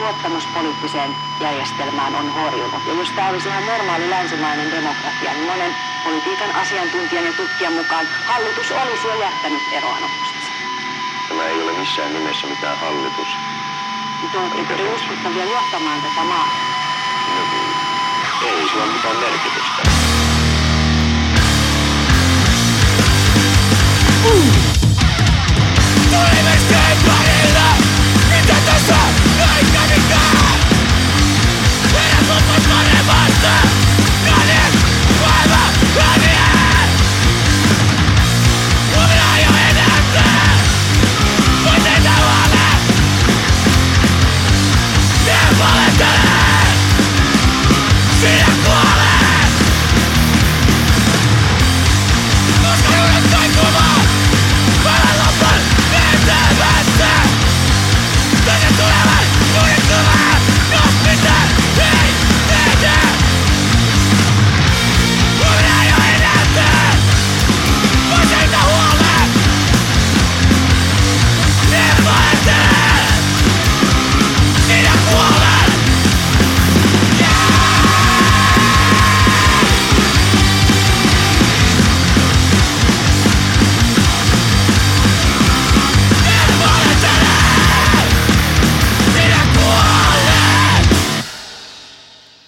luottamus poliittiseen järjestelmään on horjunut. Ja jos tämä olisi ihan normaali länsimainen demokratia, niin monen politiikan asiantuntijan ja tutkijan mukaan hallitus olisi jo jättänyt eroanomuksensa. Tämä ei ole missään nimessä mitään hallitus. Oletteko te uskottavia johtamaan tätä maata? No, ei sillä ole mitään merkitystä. Toiveeseen